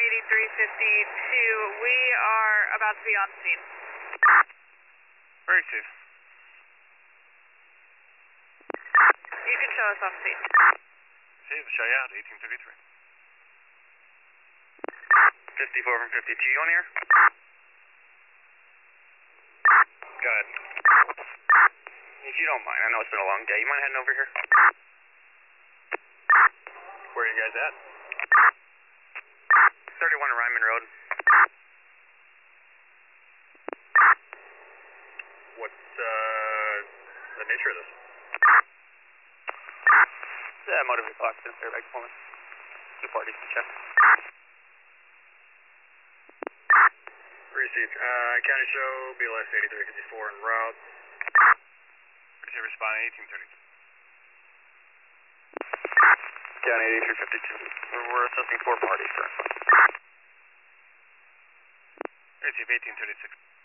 8352. We are about to be on scene. Very safe. You can show us off scene. Safe, show you out, 1833. 54 from 52, you on here? Go ahead. If you don't mind, I know it's been a long day. You mind heading over here? Where are you guys at? 31 Ryman Road. What's the nature of this? Motor vehicle accident, airbag performance. Two parties to check. Received. County show, BLS 8354 en route. Receive responding 1832. County 8352. We're assessing four parties currently. Receive 1836.